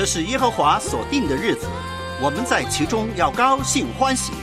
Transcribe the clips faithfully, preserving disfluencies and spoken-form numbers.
这是耶和华所定的日子，我们在其中要高兴欢喜。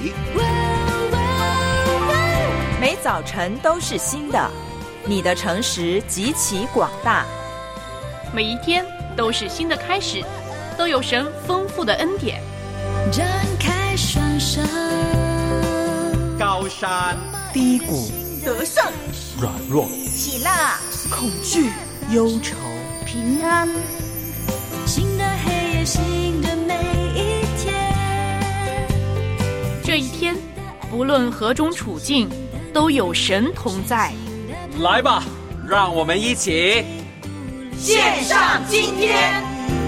每早晨都是新的，你的诚实极其广大。 每一天都是新的开始，都有神丰富的恩典。 张开双手， 高山低谷， 得胜软弱， 喜乐恐惧，忧愁， 平安。 新的黑夜，新的每一天。 这一天，不论何种处境，都有神同在。 来吧，让我们一起献上今天。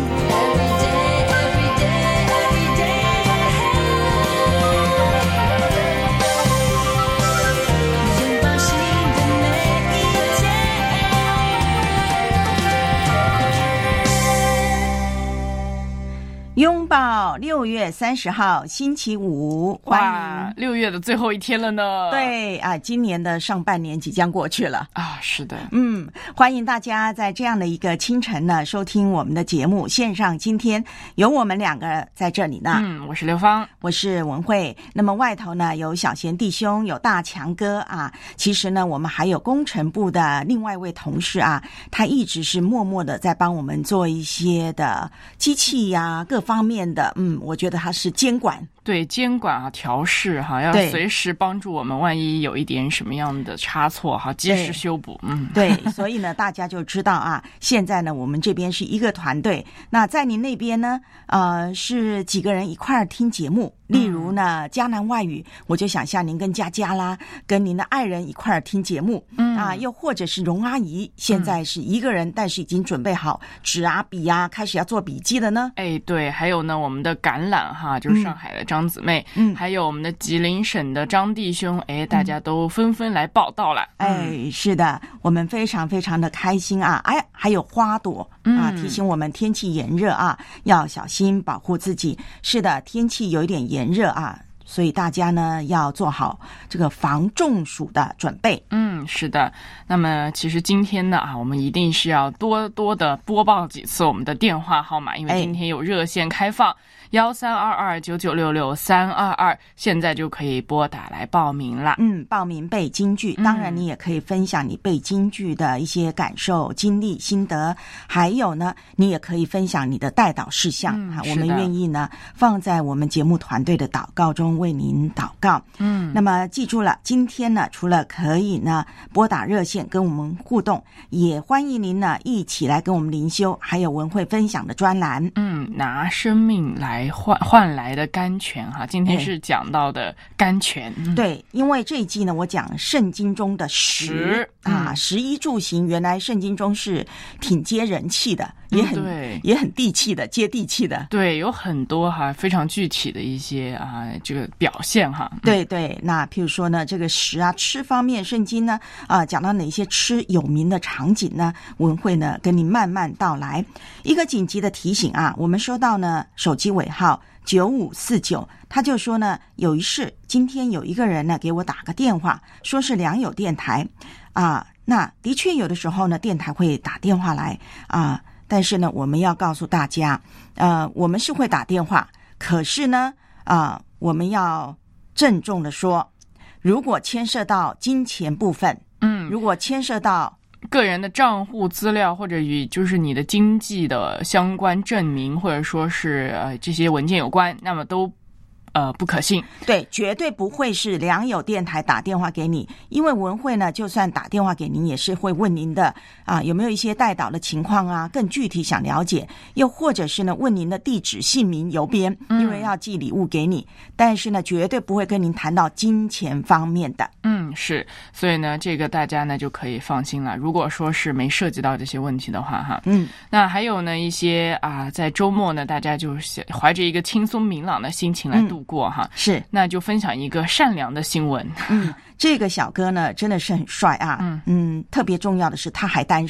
拥抱六月三十号星期五，欢迎六月的最后一天了呢。 对啊，今年的上半年即将过去了啊，是的， 嗯，欢迎大家在这样的一个清晨呢收听我们的节目。线上今天有我们两个在这里呢， 嗯，我是刘芳， 我是文慧。那么外头呢有小贤弟兄，有大强哥啊。其实呢，我们还有工程部的另外一位同事啊，他一直是默默的在帮我们做一些的机器呀、啊、各方面的，嗯，我觉得他是监管， 对，监管啊，调试哈，要随时帮助我们，万一有一点什么样的差错哈，及时修补。嗯， 对，所以呢，大家就知道啊，现在呢，我们这边是一个团队，那在您那边呢，呃，是几个人一块儿听节目。例如呢，迦南外语，我就想象您跟佳佳啦，跟您的爱人一块儿听节目，嗯啊，又或者是荣阿姨，现在是一个人，嗯、但是已经准备好纸啊笔啊，开始要做笔记了呢。 哎，对，还有呢，我们的橄榄哈，就是上海的张姊妹，嗯，还有我们的吉林省的张弟兄，哎，大家都纷纷来报道了。 嗯、哎，是的，我们非常非常的开心啊！哎，还有花朵啊，提醒我们天气炎热啊，要小心保护自己。是的，天气有一点炎热啊，所以大家呢要做好这个防中暑的准备。 嗯，是的。那么其实今天呢啊，我们一定是要多多的播报几次我们的电话号码，因为今天有热线开放。幺三二二九九六六三二二，现在就可以拨打来报名啦。 嗯，报名背京剧，当然你也可以分享你背京剧的一些感受、经历、心得，还有呢，你也可以分享你的代祷事项啊、嗯，我们愿意呢放在我们节目团队的祷告中为您祷告。嗯，那么记住了，今天呢，除了可以呢拨打热线跟我们互动，也欢迎您呢一起来跟我们灵修，还有文慧分享的专栏。 嗯，拿生命来换换来的甘泉哈，今天是讲到的甘泉。嗯、 对，因为这一季呢，我讲圣经中的食啊，嗯、食衣住行，原来圣经中是挺接人气的，也很、嗯、也很地气的，接地气的。 对，有很多哈非常具体的一些啊这个表现哈。 对对，那譬如说呢，这个食啊吃方面，圣经呢啊讲到哪些吃有名的场景呢？文慧呢跟你慢慢道来。一个紧急的提醒啊，我们收到呢手机尾号九五四九，他就说呢，有一事，今天有一个人呢给我打个电话，说是良友电台啊，那的确有的时候呢，电台会打电话来啊，但是呢，我们要告诉大家，呃，我们是会打电话，可是呢，啊，我们要郑重的说，如果牵涉到金钱部分，嗯，如果牵涉到个人的账户资料，或者与就是你的经济的相关证明，或者说是呃这些文件有关，那么都呃不可信。 对，绝对不会是良友电台打电话给你，因为文慧呢，就算打电话给您，也是会问您的啊有没有一些代祷的情况啊，更具体想了解，又或者是呢问您的地址、姓名、邮编，因为要寄礼物给你，嗯、但是呢，绝对不会跟您谈到金钱方面的。 嗯，是，所以呢，这个大家呢就可以放心了。如果说是没涉及到这些问题的话，哈，嗯，那还有呢一些啊，在周末呢，大家就怀着一个轻松明朗的心情来度过哈、嗯， 是， 那就分享一个善良的新闻。 嗯，这个小哥呢真的是很帅啊，嗯嗯，特别重要的是他还单身。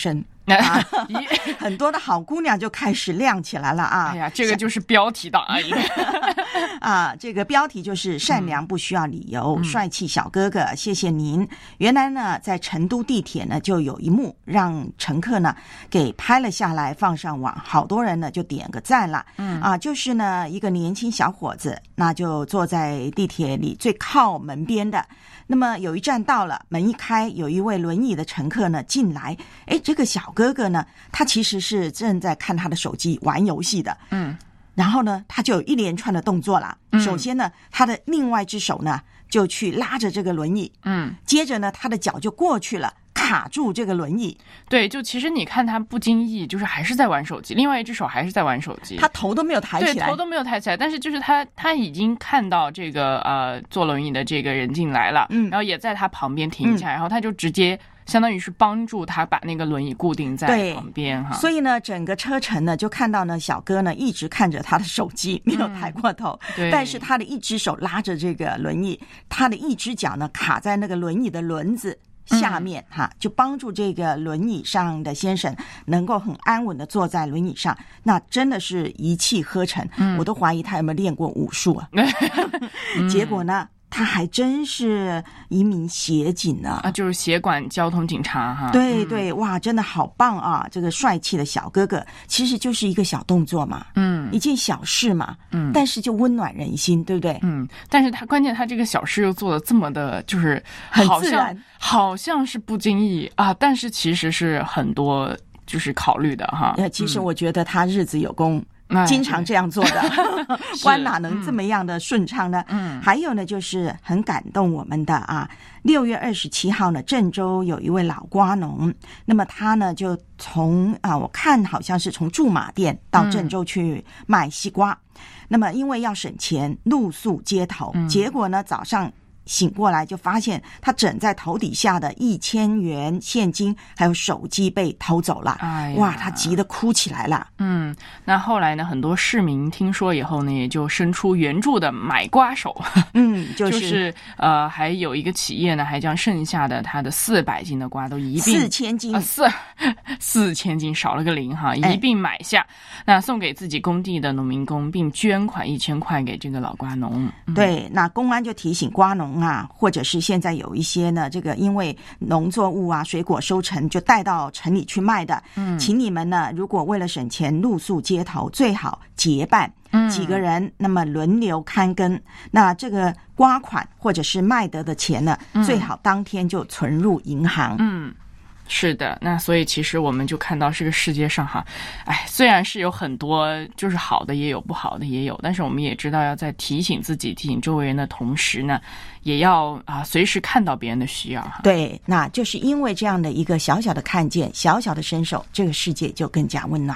啊，很多的好姑娘就开始亮起来了啊！ 哎呀，这个就是标题党啊！ 啊，这个标题就是善良不需要理由，嗯、帅气小哥哥，谢谢您。原来呢，在成都地铁呢，就有一幕让乘客呢给拍了下来，放上网，好多人呢就点个赞了。嗯啊，就是呢一个年轻小伙子，那就坐在地铁里最靠门边的。那么有一站到了，门一开，有一位轮椅的乘客呢进来。哎，这个小哥哥呢，他其实是正在看他的手机玩游戏的。嗯，然后呢，他就有一连串的动作啦。嗯、首先呢，他的另外一只手呢就去拉着这个轮椅。嗯，接着呢，他的脚就过去了。卡住这个轮椅， 对，就其实你看他不经意，就是还是在玩手机，另外一只手还是在玩手机， 他头都没有抬起来， 对，头都没有抬起来，但是就是他他已经看到这个呃坐轮椅的这个人进来了，嗯，然后也在他旁边停下来，嗯、然后他就直接相当于是帮助他把那个轮椅固定在旁边哈。 所以呢，整个车程呢，就看到呢小哥呢一直看着他的手机，没有抬过头，嗯、对，但是他的一只手拉着这个轮椅，他的一只脚呢卡在那个轮椅的轮子下面哈，就帮助这个轮椅上的先生能够很安稳的坐在轮椅上，那真的是一气呵成，嗯、我都怀疑他有没有练过武术啊。嗯、结果呢，他还真是一名协警呢， 啊，就是协管交通警察哈。 对对，嗯、哇，真的好棒啊！这个帅气的小哥哥，其实就是一个小动作嘛，嗯，一件小事嘛，嗯，但是就温暖人心，对不对？ 嗯，但是他关键他这个小事又做的这么的，就是很自然， 好像是不经意啊，但是其实是很多就是考虑的哈。 呃，其实我觉得他日子有功。经常这样做的，不然哪能这么样的顺畅呢？嗯，还有呢，就是很感动我们的啊。六月二十七号呢，郑州有一位老瓜农，那么他呢就从啊，我看好像是从驻马店到郑州去卖西瓜，嗯、那么因为要省钱，露宿街头，嗯、结果呢早上醒过来就发现他枕在头底下的一千元现金还有手机被偷走了，哎、哇，他急得哭起来了。 嗯，那后来呢，很多市民听说以后呢，也就伸出援助的买瓜手。 嗯，就是、 就是呃，还有一个企业呢，还将剩下的他的四百斤的瓜都一并四千斤， 呃、四四千斤少了个零哈，一并买下，哎、那送给自己工地的农民工，并捐款一千块给这个老瓜农。 嗯、对，那公安就提醒瓜农啊，或者是现在有一些呢，这个因为农作物啊、水果收成就带到城里去卖的，嗯，请你们呢，如果为了省钱露宿街头，最好结伴，嗯，几个人，那么轮流看耕。那这个瓜款或者是卖得的钱呢，嗯、最好当天就存入银行。 嗯。是的，那所以其实我们就看到这个世界上哈，哎，虽然是有很多就是好的也有，不好的也有，但是我们也知道要在提醒自己、提醒周围人的同时呢，也要啊随时看到别人的需要哈。 对，那就是因为这样的一个小小的看见、小小的伸手，这个世界就更加温暖。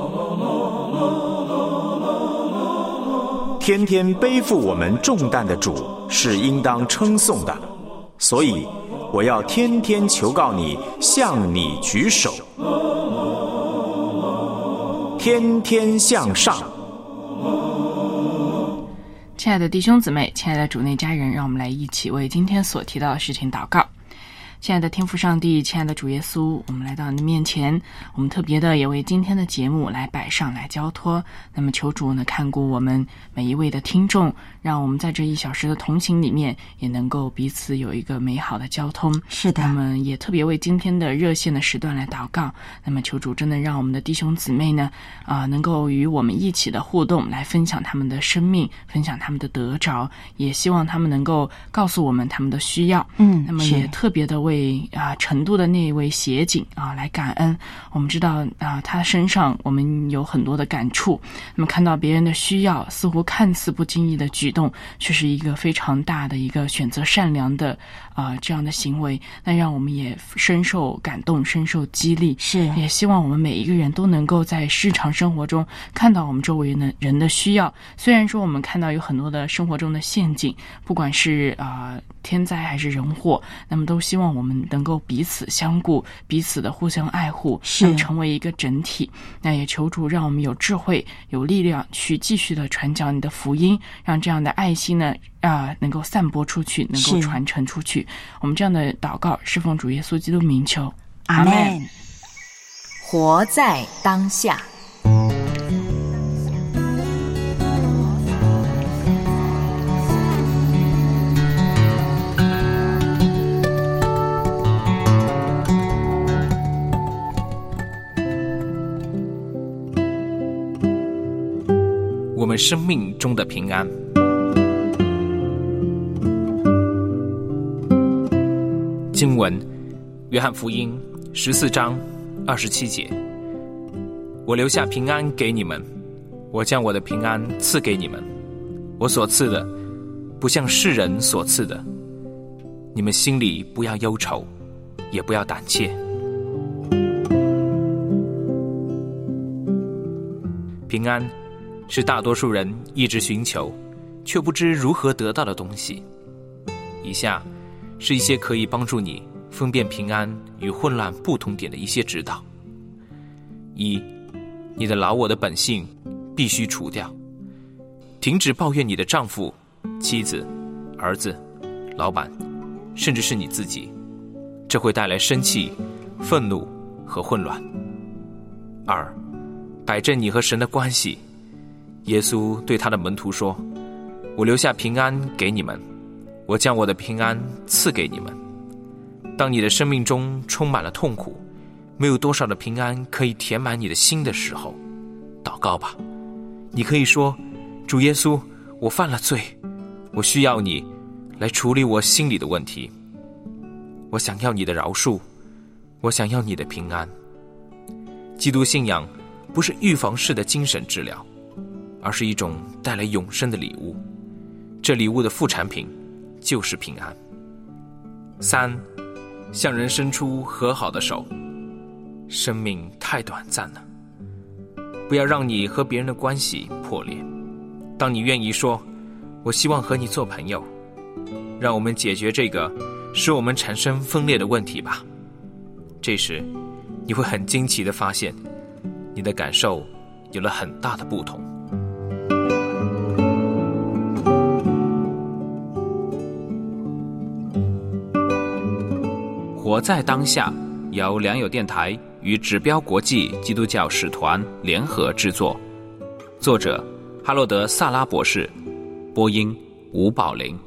天天背负我们重担的主是应当称颂的，所以我要天天求告你，向你举手，天天向上。 亲爱的弟兄姊妹，亲爱的主内家人，让我们来一起为今天所提到的事情祷告。亲爱的天父上帝，亲爱的主耶稣，我们来到你的面前，我们特别的也为今天的节目来摆上来交托。那么求主呢看顾我们每一位的听众，让我们在这一小时的同行里面也能够彼此有一个美好的交通。 是的， 那么也特别为今天的热线的时段来祷告。那么求主真的让我们的弟兄姊妹呢啊、呃，能够与我们一起的互动，来分享他们的生命，分享他们的得着，也希望他们能够告诉我们他们的需要。嗯，那么也特别的为啊成都的那一位协警啊来感恩。我们知道啊他身上我们有很多的感触，那么看到别人的需要，似乎看似不经意的举动，却是一个非常大的一个选择善良的啊这样的行为，那让我们也深受感动，深受激励。 是，也希望我们每一个人都能够在日常生活中看到我们周围的人的需要。虽然说我们看到有很多的生活中的陷阱，不管是啊、呃、天灾还是人祸，那么都希望我们能够彼此相顾，彼此的互相爱护，是成为一个整体。那也求主让我们有智慧有力量去继续的传讲你的福音，让这样的爱心呢啊、呃，能够散播出去，能够传承出去。我们这样的祷告是奉主耶稣基督名求， 阿们。 活在当下。 我们生命中的平安。经文：约翰福音十四章二十七节。我留下平安给你们，我将我的平安赐给你们。我所赐的，不像世人所赐的。你们心里不要忧愁，也不要胆怯。平安是大多数人一直寻求，却不知如何得到的东西。以下是一些可以帮助你分辨平安与混乱不同点的一些指导。一，你的老我的本性必须除掉，停止抱怨你的丈夫、妻子、儿子、老板，甚至是你自己，这会带来生气、愤怒和混乱。二，摆正你和神的关系。耶稣对他的门徒说：我留下平安给你们，我将我的平安赐给你们。当你的生命中充满了痛苦，没有多少的平安可以填满你的心的时候，祷告吧。你可以说：主耶稣，我犯了罪，我需要你来处理我心里的问题。我想要你的饶恕，我想要你的平安。基督信仰不是预防式的精神治疗，而是一种带来永生的礼物。这礼物的副产品就是平安。三，向人伸出和好的手。生命太短暂了，不要让你和别人的关系破裂。当你愿意说：我希望和你做朋友，让我们解决这个使我们产生分裂的问题吧。这时你会很惊奇地发现，你的感受有了很大的不同。活在当下由良友电台与指标国际基督教使团联合制作，作者哈洛德·萨拉博士，播音吴宝林。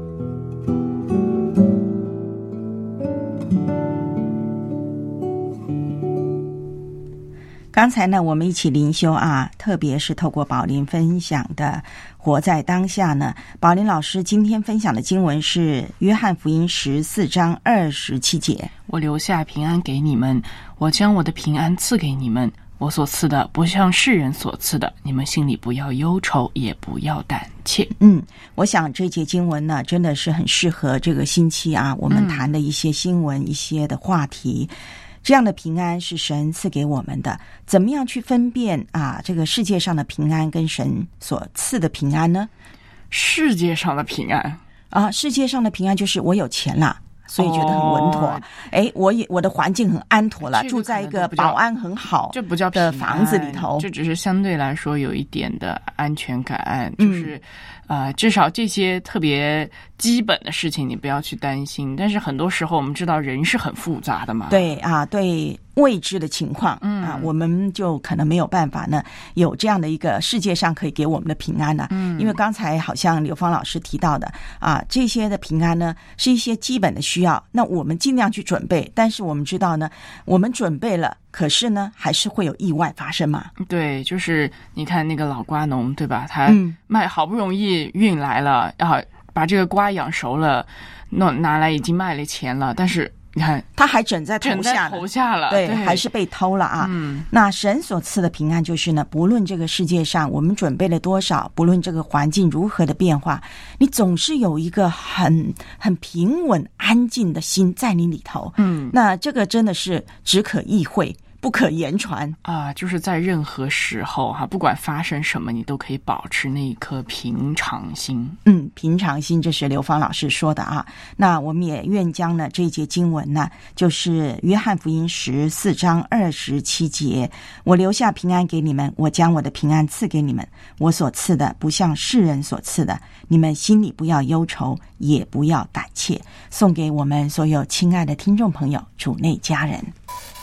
刚才呢，我们一起灵修啊，特别是透过宝林分享的活在当下呢，宝林老师今天分享的经文是约翰福音十四章二十七节。 我留下平安给你们，我将我的平安赐给你们，我所赐的不像世人所赐的，你们心里不要忧愁，也不要胆怯。 嗯，我想这节经文呢，真的是很适合这个星期啊，我们谈的一些新闻、嗯、一些的话题。这样的平安是神赐给我们的，怎么样去分辨啊？这个世界上的平安跟神所赐的平安呢？ 世界上的平安啊，世界上的平安就是我有钱了，所以觉得很稳妥。哎、哦，我也我的环境很安妥了，住在一个保安很好这不叫的房子里头， 这只是相对来说有一点的安全感，就是。嗯呃，至少这些特别基本的事情你不要去担心，但是很多时候我们知道人是很复杂的嘛。 对啊，对未知的情况，嗯啊，我们就可能没有办法呢有这样的一个世界上可以给我们的平安呢、啊。嗯，因为刚才好像刘芳老师提到的啊，这些的平安呢是一些基本的需要，那我们尽量去准备，但是我们知道呢，我们准备了。可是呢，还是会有意外发生嘛？ 对，就是你看那个老瓜农，对吧？他卖好不容易运来了，然后把这个瓜养熟了，弄拿来已经卖了钱了，但是你看， 他还枕在头下， 枕在头下了， 对， 对， 还是被偷了啊。 嗯， 那神所赐的平安就是呢，不论这个世界上我们准备了多少，不论这个环境如何的变化，你总是有一个很很平稳、安静的心在你里头。嗯，那这个真的是只可意会。不可言传啊！就是在任何时候哈，不管发生什么，你都可以保持那一颗平常心。 嗯，平常心，这是刘芳老师说的啊。那我们也愿将呢这一节经文呢，就是约翰福音十四章二十七节：我留下平安给你们，我将我的平安赐给你们，我所赐的不像世人所赐的，你们心里不要忧愁，也不要胆怯。送给我们所有亲爱的听众朋友、主内家人。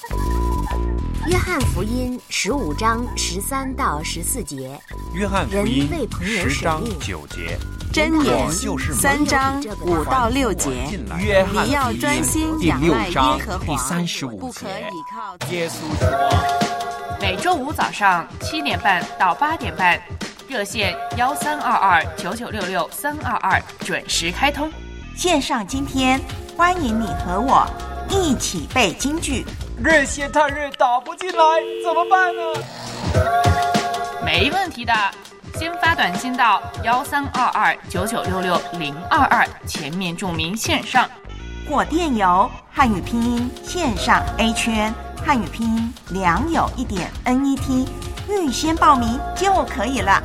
约翰福音十五章十三到十四节， 约翰福音人为朋友十章舍命九节， 箴言三章五到六节， 约翰你要专心仰赖耶和华， 第三十五不可节， 倚靠耶稣是王。 每周五早上七点半到八点半，热线幺三二二九九六六三二二准时开通。 线上今天，欢迎你和我一起背京剧。 热线太热打不进来，怎么办呢？ 没问题的，先发短信到幺三二二九九六六零二二，前面注明线上， 或电邮汉语拼音线上 A 圈汉语拼音良友一点 N E T， 预先报名就可以了。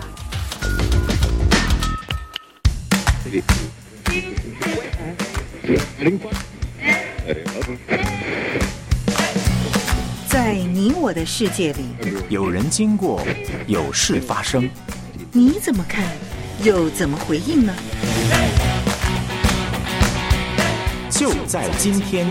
在你我的世界里， 有人经过，有事发生， 你怎么看，又怎么回应呢？ 就在今天。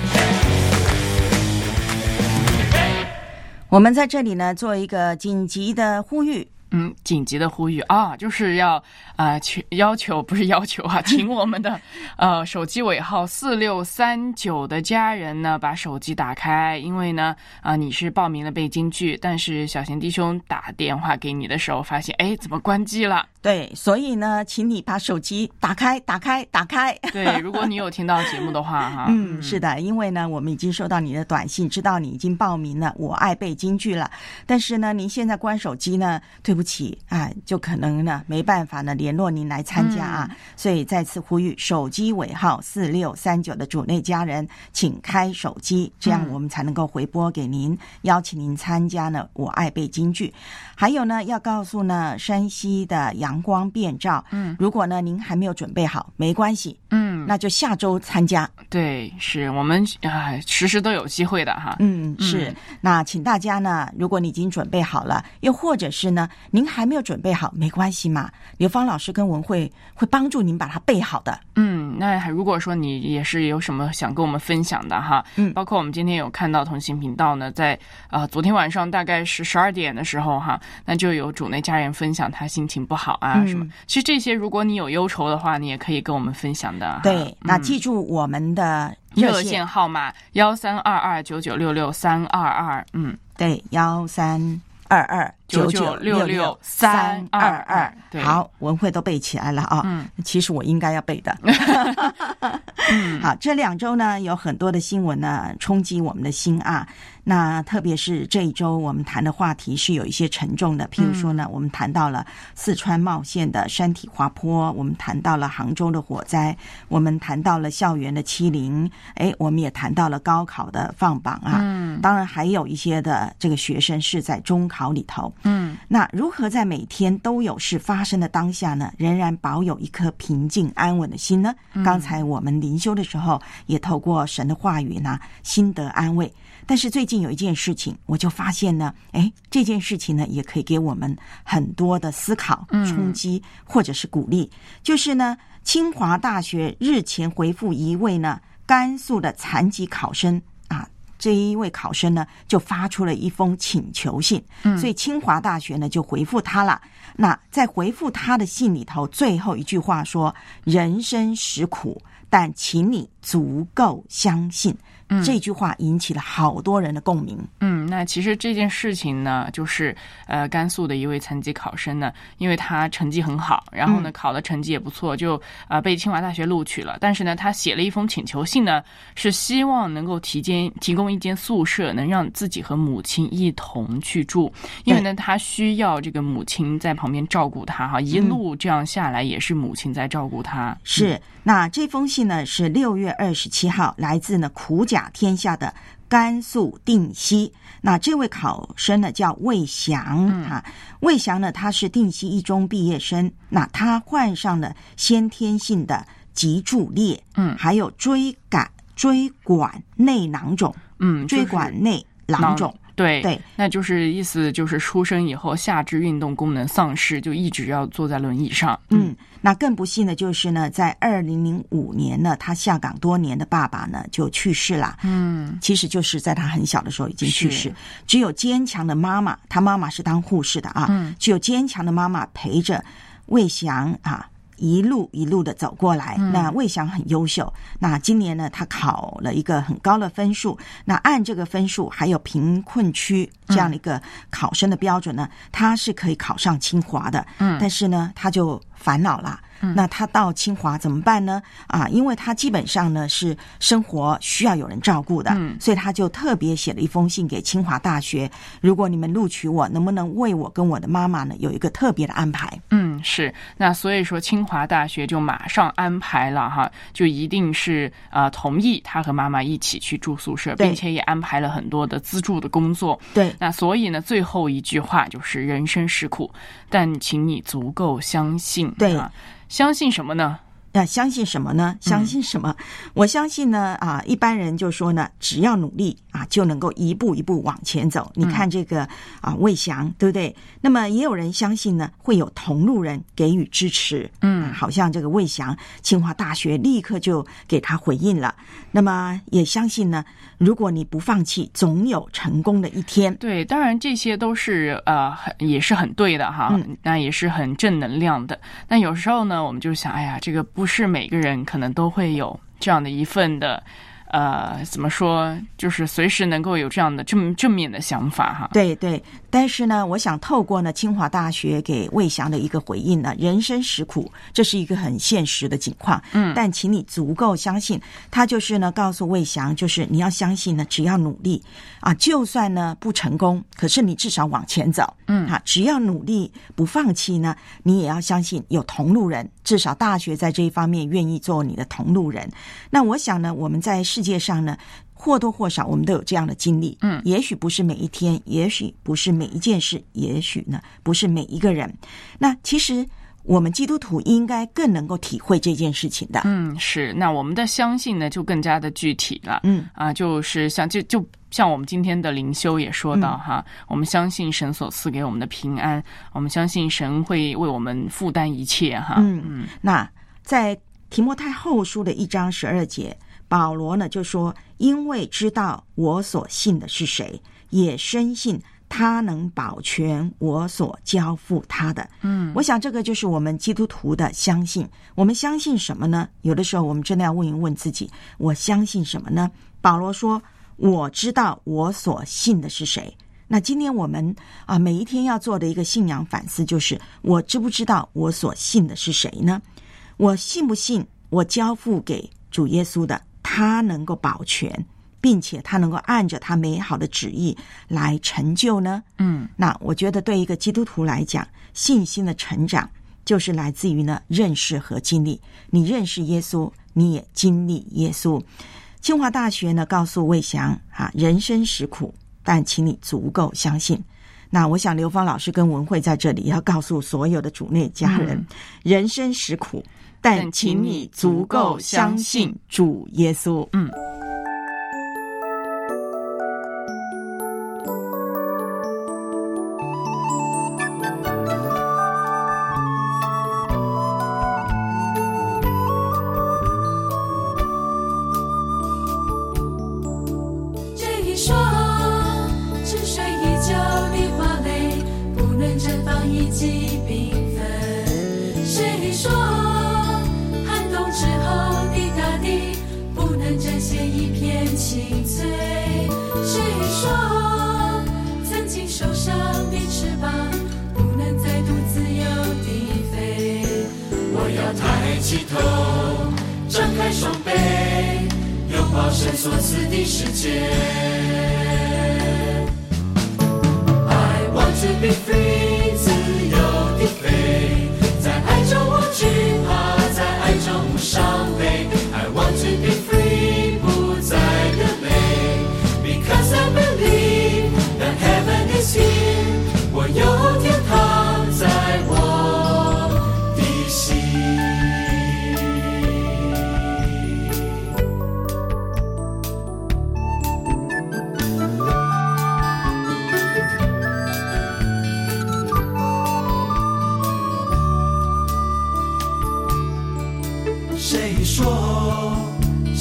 我们在这里呢，做一个紧急的呼吁。 嗯，紧急的呼吁啊，就是要啊、呃，请要求不是要求啊，请我们的呃手机尾号四六三九的家人呢，把手机打开，因为呢啊、呃、你是报名了背京剧，但是小贤弟兄打电话给你的时候，发现哎怎么关机了？ 对，所以呢，请你把手机打开，打开，打开。 对，如果你有听到节目的话，哈， 嗯，是的，因为呢，我们已经收到你的短信，知道你已经报名了，我爱背京剧了。但是呢，您现在关手机呢，对不起啊，就可能呢没办法呢联络您来参加啊。嗯、所以再次呼吁，手机尾号四六三九的主内家人，请开手机，这样我们才能够回拨给您，邀请您参加呢我爱背京剧。还有呢，要告诉呢山西的阳光遍照，嗯，如果呢您还没有准备好，没关系，嗯，那就下周参加。 对，是我们啊，时时都有机会的哈。 嗯，是。嗯、那请大家呢，如果你已经准备好了，又或者是呢您还没有准备好，没关系嘛，刘芳老师跟文慧会帮助您把它背好的。 嗯，那如果说你也是有什么想跟我们分享的哈，嗯，包括我们今天有看到同行频道呢，在呃昨天晚上大概是十二点的时候哈，那就有主内家人分享他心情不好啊、嗯、什么。其实这些如果你有忧愁的话，你也可以跟我们分享的。 对，嗯、那记住我们的热线号码幺三二二九九六六三二二，嗯， 对，幺三二二九九六六三二二。好，文慧都背起来了啊。嗯，其实我应该要背的。嗯，好，这两周呢有很多的新闻呢冲击我们的心啊。那特别是这一周我们谈的话题是有一些沉重的，譬如说呢，我们谈到了四川茂县的山体滑坡，我们谈到了杭州的火灾，我们谈到了校园的欺凌，哎，我们也谈到了高考的放榜啊。嗯，当然还有一些的这个学生是在中考里头。嗯，那如何在每天都有事发生的当下呢，仍然保有一颗平静安稳的心呢？嗯、刚才我们灵修的时候也透过神的话语呢，心得安慰。但是最近有一件事情，我就发现呢，哎，这件事情呢，也可以给我们很多的思考、冲击或者是鼓励。嗯、就是呢，清华大学日前回复一位呢甘肃的残疾考生啊，这一位考生呢就发出了一封请求信，嗯、所以清华大学呢就回复他了。那在回复他的信里头，最后一句话说：“人生实苦，但请你足够相信。”嗯、这句话引起了好多人的共鸣。 嗯，那其实这件事情呢，就是呃，甘肃的一位残疾考生呢，因为他成绩很好，然后呢，考的成绩也不错，就呃被清华大学录取了。但是呢，他写了一封请求信呢，是希望能够提间提供一间宿舍，能让自己和母亲一同去住，因为呢，他需要这个母亲在旁边照顾他哈，一路这样下来也是母亲在照顾他。嗯、 是，那这封信呢是六月二十七号来自呢苦甲天下的甘肃定西。那这位考生呢叫魏翔、嗯、啊，魏翔呢他是定西一中毕业生，那他患上了先天性的脊柱裂，嗯，还有椎管椎管内囊肿，嗯，椎管内囊肿。 对对， 那就是意思就是出生以后下肢运动功能丧失，就一直要坐在轮椅上。 嗯，那更不幸的就是呢，在二零零五年呢，他下岗多年的爸爸呢就去世了。 嗯， 其实就是在他很小的时候已经去世，只有坚强的妈妈，他妈妈是当护士的啊，嗯，只有坚强的妈妈陪着魏翔啊。一路一路的走过来，那魏翔很优秀。那今年呢，他考了一个很高的分数。那按这个分数，还有贫困区这样的一个考生的标准呢，他是可以考上清华的。嗯，但是呢，他就烦恼了。那他到清华怎么办呢？啊，因为他基本上呢是生活需要有人照顾的，嗯，所以他就特别写了一封信给清华大学，如果你们录取我，能不能为我跟我的妈妈呢有一个特别的安排？ 嗯，是。那所以说清华大学就马上安排了哈，就一定是呃同意他和妈妈一起去住宿舍，并且也安排了很多的资助的工作。 对， 那所以呢，最后一句话就是人生实苦，但请你足够相信。 对。 啊，相信什么呢？ 那相信什么呢？相信什么？嗯、我相信呢啊，一般人就说呢，只要努力啊，就能够一步一步往前走。你看这个啊，魏翔，对不对？那么也有人相信呢，会有同路人给予支持。嗯，好像这个魏翔，清华大学立刻就给他回应了。那么也相信呢，如果你不放弃，总有成功的一天。 对，当然这些都是呃，也是很对的哈，嗯、那也是很正能量的。但有时候呢，我们就想，哎呀，这个不是每个人可能都会有这样的一份的。呃，怎么说？就是随时能够有这样的正正面的想法哈。 对对，但是呢，我想透过呢清华大学给魏翔的一个回应呢，人生实苦，这是一个很现实的情况。嗯，但请你足够相信，他就是呢告诉魏翔，就是你要相信呢，只要努力啊，就算呢不成功，可是你至少往前走。嗯，啊，只要努力不放弃呢，你也要相信有同路人，至少大学在这一方面愿意做你的同路人。那我想呢，我们在世界上呢，或多或少我们都有这样的经历。嗯，也许不是每一天，也许不是每一件事，也许呢不是每一个人。那其实我们基督徒应该更能够体会这件事情的。 嗯，是。那我们的相信呢，就更加的具体了。嗯，啊，就是像就就像我们今天的灵修也说到哈，嗯、我们相信神所赐给我们的平安，我们相信神会为我们负担一切哈。 嗯嗯。那在提摩太后书的一章十二节。保罗呢就说，因为知道我所信的是谁，也深信他能保全我所交付他的。嗯，我想这个就是我们基督徒的相信。我们相信什么呢？有的时候我们真的要问一问自己，我相信什么呢？保罗说，我知道我所信的是谁。那今天我们啊，每一天要做的一个信仰反思，就是我知不知道我所信的是谁呢？我信不信我交付给主耶稣的，他能够保全，并且他能够按着他美好的旨意来成就呢？嗯，那我觉得对一个基督徒来讲，信心的成长就是来自于呢认识和经历。你认识耶稣，你也经历耶稣。清华大学呢告诉魏翔啊，人生实苦，但请你足够相信。那我想刘芳老师跟文慧在这里要告诉所有的主内家人，嗯、人生实苦，但请你足够相信主耶稣。嗯。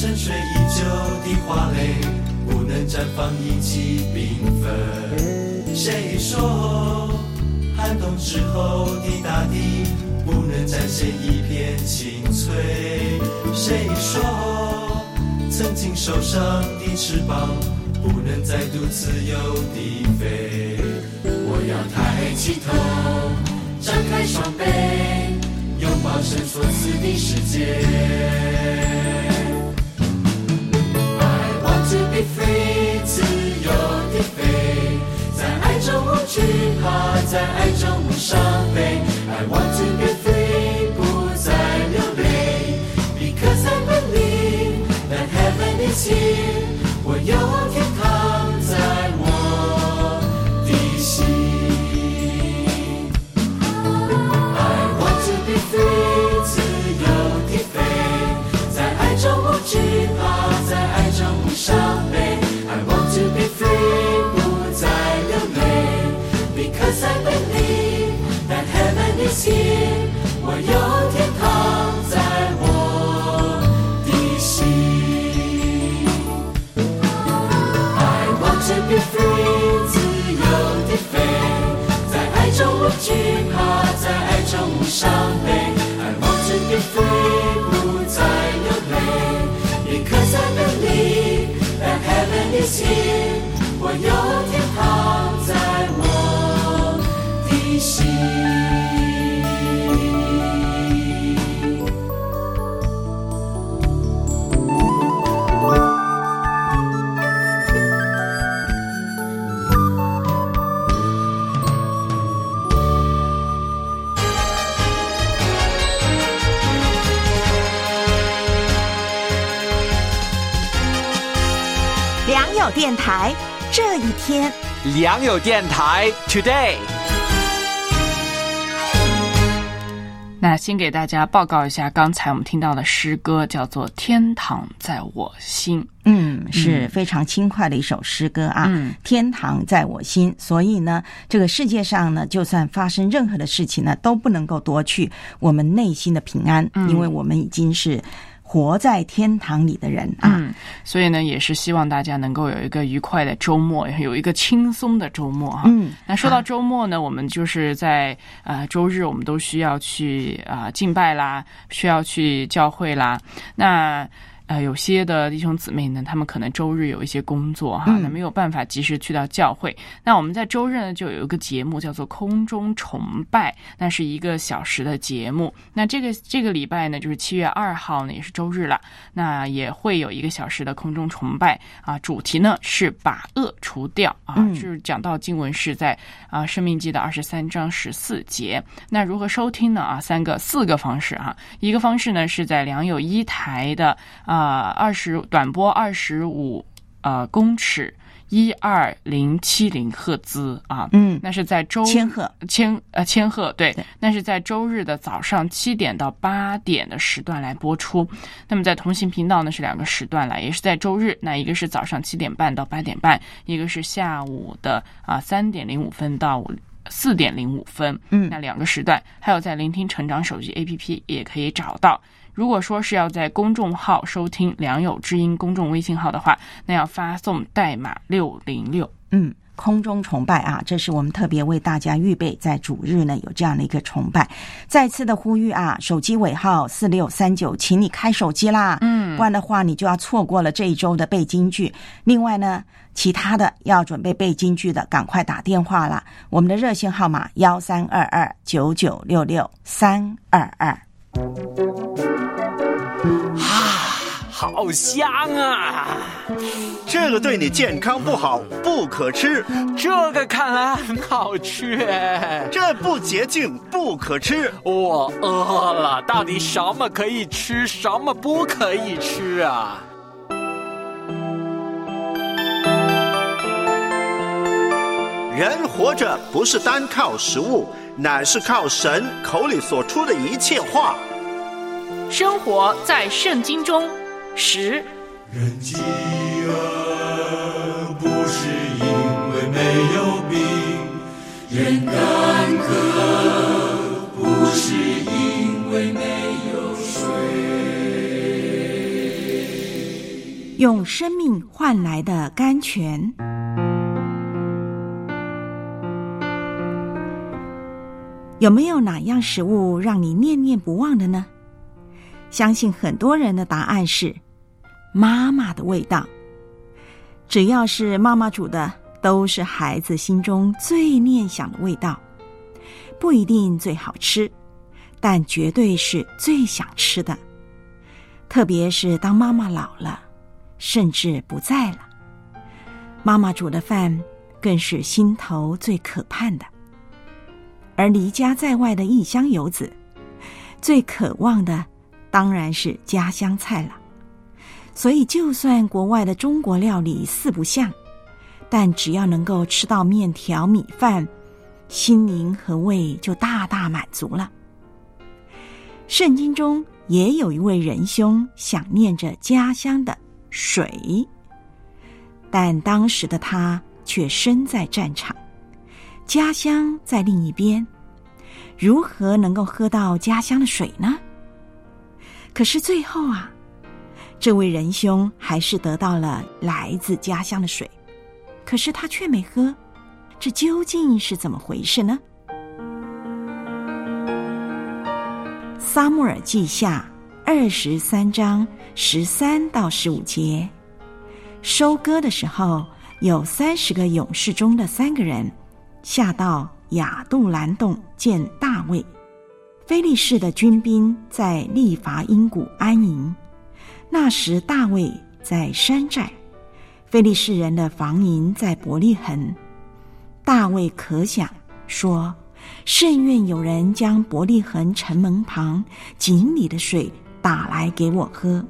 沉睡已久的花蕾不能绽放一起缤纷。谁说寒冬之后的大地不能展现一片青翠？谁说曾经受伤的翅膀不能再度自由地飞？我要抬起头，张开双臂，拥抱神所赐的世界。I want to be free， 自由地飞，在爱中无惧怕，在爱中无伤悲。I want to be free， 不再流泪 ，Because I believe that heaven is here， 我有天堂在我的心。I want to be free， 自由地飞，在爱中无惧怕，在爱中无伤悲。I want to be free， 不再流泪 ，Because I believe that heaven is here， 我有天堂在我的心。I want to be free， 自由地飞，在爱中无惧怕，在爱中无伤悲。I want to be free， 不再流泪 ，Because I believe that heaven is here， 我有天堂在我的心。 良友电台这一天， 良友电台 Today。 那先给大家报告一下，刚才我们听到的诗歌叫做《天堂在我心》。 嗯，是非常轻快的一首诗歌啊。嗯，天堂在我心。所以呢，这个世界上呢，就算发生任何的事情呢，都不能够夺去我们内心的平安，嗯，因为我们已经是活在天堂里的人啊。 嗯，所以呢，也是希望大家能够有一个愉快的周末，有一个轻松的周末哈。嗯，那说到周末呢，我们就是在呃周日，我们都需要去啊、呃、敬拜啦，需要去教会啦。那呃，有些的弟兄姊妹呢，他们可能周日有一些工作哈，那没有办法及时去到教会。那我们在周日呢，就有一个节目叫做空中崇拜，那是一个小时的节目。那这个这个礼拜呢，就是七月二号呢，也是周日了。那也会有一个小时的空中崇拜啊，主题呢是把恶除掉啊，嗯、就是讲到经文是在啊《申命记》的二十三章十四节。那如何收听呢？啊，三个四个方式啊，一个方式呢是在良友一台的啊。啊，二十短波二十五呃公尺，一二零七零赫兹啊，嗯，那是在周千赫千呃千赫对，对，那是在周日的早上七点到八点的时段来播出。那么在同行频道呢是两个时段了，也是在周日，那一个是早上七点半到八点半，一个是下午的啊三点零五分到五。四点零五分，嗯，那两个时段，还有在聆听成长手机 A P P 也可以找到。如果说是要在公众号收听良友之音公众微信号的话，那要发送代码六零六。 嗯，空中崇拜啊，这是我们特别为大家预备，在主日呢有这样的一个崇拜。再次的呼吁啊，手机尾号四六三九，请你开手机啦，嗯，不然的话你就要错过了这一周的背金句。另外呢，其他的要准备背金句的，赶快打电话啦！我们的热线号码幺三二二九九六六三二二。 啊，好香啊！ 这个对你健康不好，不可吃。 这个看来很好吃哎。 这不洁净，不可吃。 我饿了，到底什么可以吃，什么不可以吃啊？ 人活着不是单靠食物，乃是靠神口里所出的一切话。 生活在圣经中，十人饥饿不是因为没有饼，人干渴不是因为没有水。 用生命换来的甘泉。有没有哪样食物让你念念不忘的呢？相信很多人的答案是妈妈的味道。只要是妈妈煮的，都是孩子心中最念想的味道。不一定最好吃，但绝对是最想吃的。特别是当妈妈老了，甚至不在了，妈妈煮的饭更是心头最可盼的。而离家在外的异乡游子，最渴望的当然是家乡菜了。所以就算国外的中国料理四不像，但只要能够吃到面条米饭，心灵和胃就大大满足了。圣经中也有一位仁兄想念着家乡的水，但当时的他却身在战场，家乡在另一边，如何能够喝到家乡的水呢？可是最后啊，这位仁兄还是得到了来自家乡的水，可是他却没喝，这究竟是怎么回事呢？撒母耳记下二十三章十三到十五节，收割的时候，有三十个勇士中的三个人下到亚杜兰洞见大卫。非利士的军兵在利伐因谷安营，那时大卫在山寨，非利士人的防营在伯利恒。大卫可想说，甚愿有人将伯利恒城门旁井里的水打来给我喝。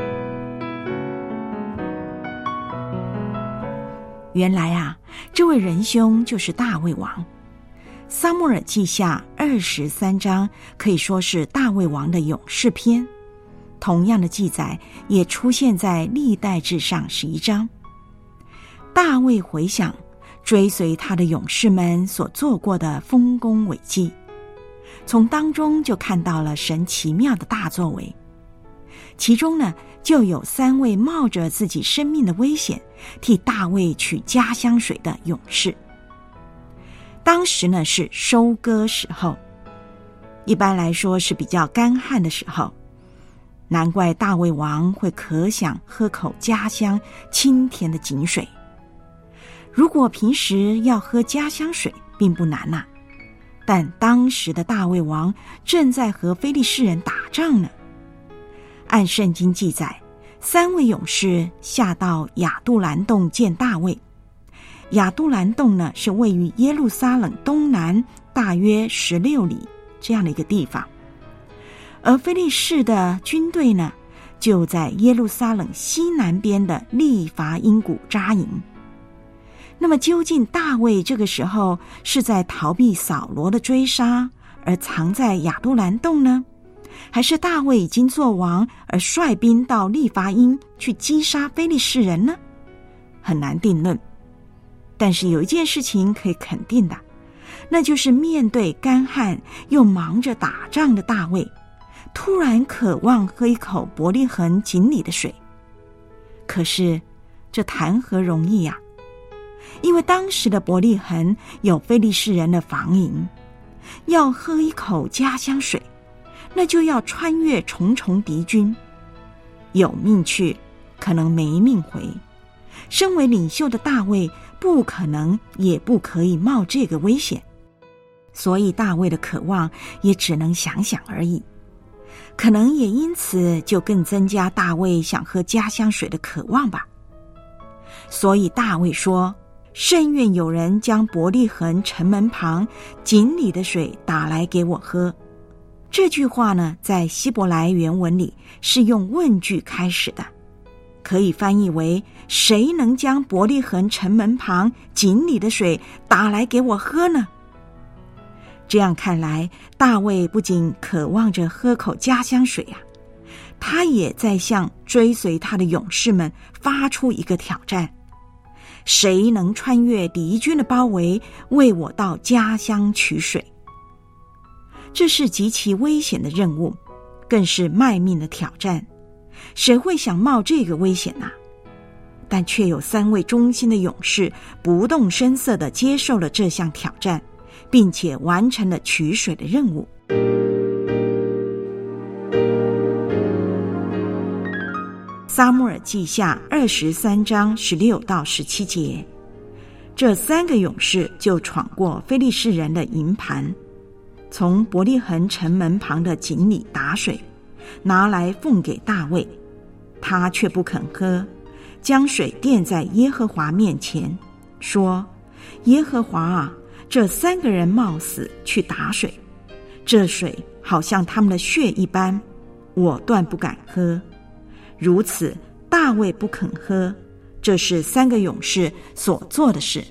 原来啊，这位仁兄就是大卫王。撒母耳记下二十三章可以说是大卫王的勇士篇，同样的记载也出现在历代志上十一章。大卫回想追随他的勇士们所做过的丰功伟绩，从当中就看到了神奇妙的大作为。其中呢，就有三位冒着自己生命的危险替大卫取家乡水的勇士。当时呢是收割时候，一般来说是比较干旱的时候，难怪大卫王会可想喝口家乡清甜的井水。如果平时要喝家乡水并不难啊，但当时的大卫王正在和非利士人打仗呢。按圣经记载，三位勇士下到亚杜兰洞见大卫。亚杜兰洞呢是位于耶路撒冷东南大约十六里这样的一个地方，而非利士的军队呢就在耶路撒冷西南边的利伐因谷扎营。那么究竟大卫这个时候是在逃避扫罗的追杀而藏在亚杜兰洞呢，还是大卫已经做王而率兵到利伐因去击杀非利士人呢？很难定论。但是有一件事情可以肯定的，那就是面对干旱又忙着打仗的大卫，突然渴望喝一口伯利恒井里的水。可是这谈何容易啊！因为当时的伯利恒有非利士人的防营，要喝一口家乡水，那就要穿越重重敌军，有命去，可能没命回。身为领袖的大卫不可能也不可以冒这个危险，所以大卫的渴望也只能想想而已。可能也因此就更增加大卫想喝家乡水的渴望吧。所以大卫说，甚愿有人将伯利恒城门旁井里的水打来给我喝。这句话呢，在希伯来原文里是用问句开始的，可以翻译为谁能将伯利恒城门旁井里的水打来给我喝呢？这样看来，大卫不仅渴望着喝口家乡水啊，他也在向追随他的勇士们发出一个挑战：谁能穿越敌军的包围，为我到家乡取水？这是极其危险的任务，更是卖命的挑战。谁会想冒这个危险啊？ 但却有三位忠心的勇士不动声色地接受了这项挑战，并且完成了取水的任务。撒母耳记下二十三章十六到十七节，这三个勇士就闯过非利士人的营盘，从伯利恒城门旁的井里打水，拿来奉给大卫，他却不肯喝，将水垫在耶和华面前，说：耶和华啊，这三个人冒死去打水，这水好像他们的血一般，我断不敢喝。如此大卫不肯喝，这是三个勇士所做的事。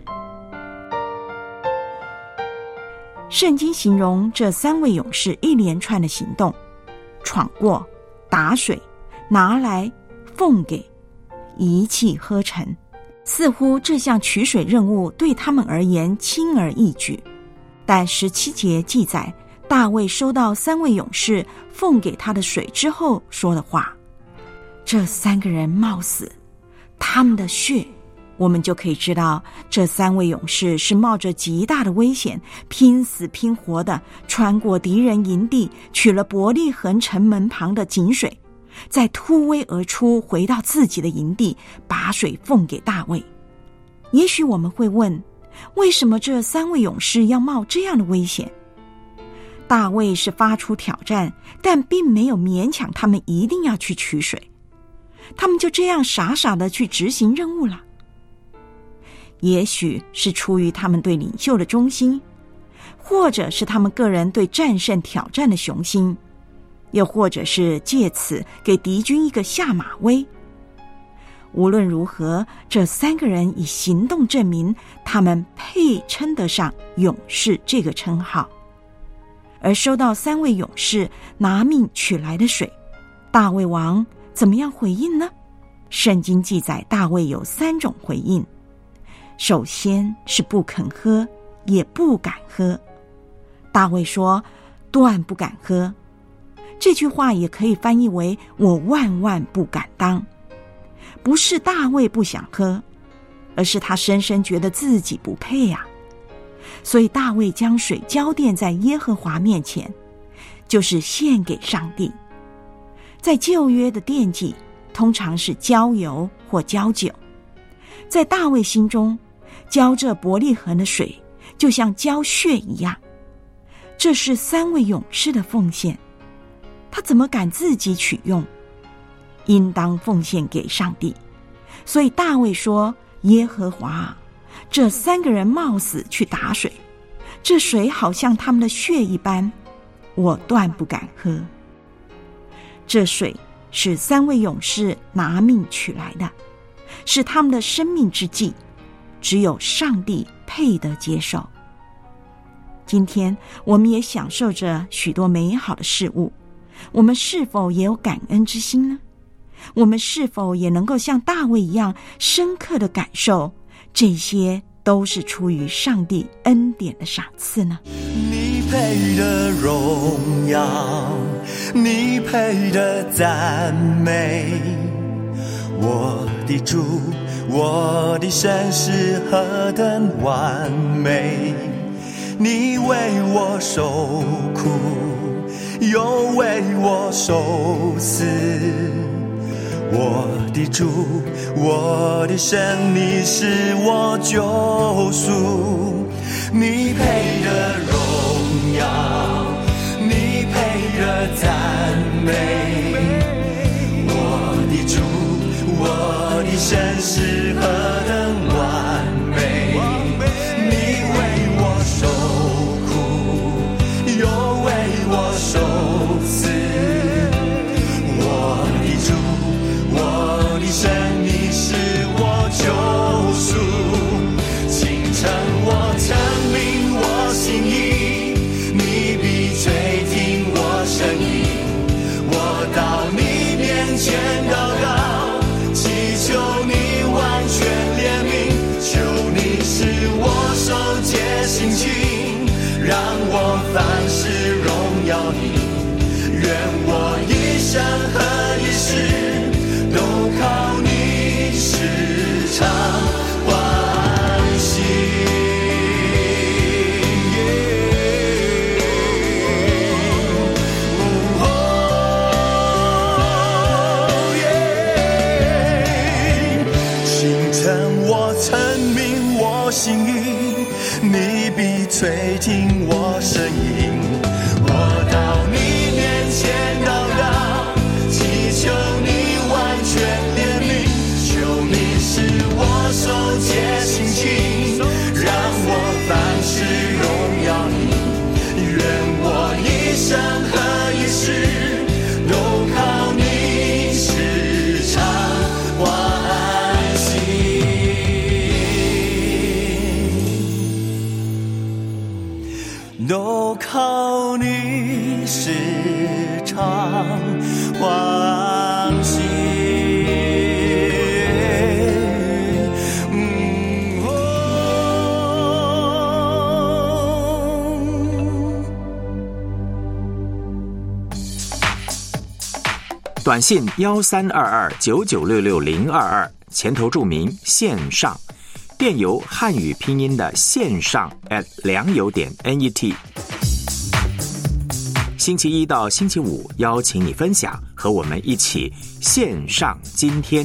圣经形容这三位勇士一连串的行动：闯过、打水、拿来、奉给、一气呵成，似乎这项取水任务对他们而言轻而易举。但十七节记载，大卫收到三位勇士奉给他的水之后说的话：这三个人冒死，他们的血，我们就可以知道这三位勇士是冒着极大的危险，拼死拼活的穿过敌人营地，取了伯利恒城门旁的井水，再突围而出，回到自己的营地，把水奉给大卫。也许我们会问，为什么这三位勇士要冒这样的危险？大卫是发出挑战，但并没有勉强他们一定要去取水，他们就这样傻傻的去执行任务了。也许是出于他们对领袖的忠心，或者是他们个人对战胜挑战的雄心，又或者是借此给敌军一个下马威。无论如何，这三个人以行动证明他们配称得上勇士这个称号。而收到三位勇士拿命取来的水，大卫王怎么样回应呢？圣经记载大卫有三种回应。首先是不肯喝，也不敢喝。大卫说：断不敢喝。这句话也可以翻译为我万万不敢当。不是大卫不想喝，而是他深深觉得自己不配啊。所以大卫将水浇奠在耶和华面前，就是献给上帝。在旧约的奠祭通常是浇油或浇酒，在大卫心中，浇这伯利恒的水就像浇血一样。这是三位勇士的奉献，他怎么敢自己取用？应当奉献给上帝。所以大卫说：耶和华，这三个人冒死去打水，这水好像他们的血一般，我断不敢喝。这水是三位勇士拿命取来的，是他们的生命之祭，只有上帝配得接受。今天我们也享受着许多美好的事物，我们是否也有感恩之心呢？我们是否也能够像大卫一样深刻地感受这些都是出于上帝恩典的赏赐呢？ 你配的荣耀，你配的赞美，我的主，我的神是何等完美。你为我受苦，又为我受死，我的主，我的神，你是我救赎。你配的荣耀，你配的赞美，我的主，我的神是何等完美。你为我受苦，又为我受死，我的主，我的神，你是我救赎。清晨我证明我心意，你必垂听我声音。我到你面前祷告，祈求你完全怜悯，求你使我手洁心清，让我凡事荣耀你。愿我一生和一世都靠你使声音。我到你面前祷告，祈求你完全怜悯，求你使我手洁心清，让我凡事荣耀你。愿我一生和一世都靠你时常欢喜，都靠你时常欢喜。嗯哦短信幺三二二九九六六零二二，前头注明线上，电邮汉语拼音的线上 at 良友点 net。星期一到星期五，邀请你分享，和我们一起线上今天。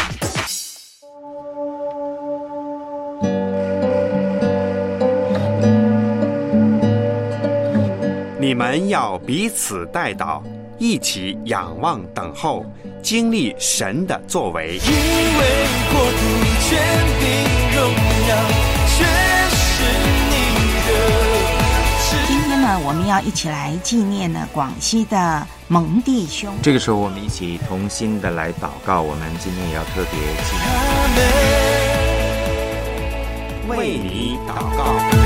你们要彼此代祷，一起仰望等候，经历神的作为。 因为国度、权柄、荣耀，全是你的。 今天呢，我们要一起来纪念呢广西的蒙弟兄。 这个时候，我们一起同心的来祷告。我们今天也要特别纪念，为你祷告。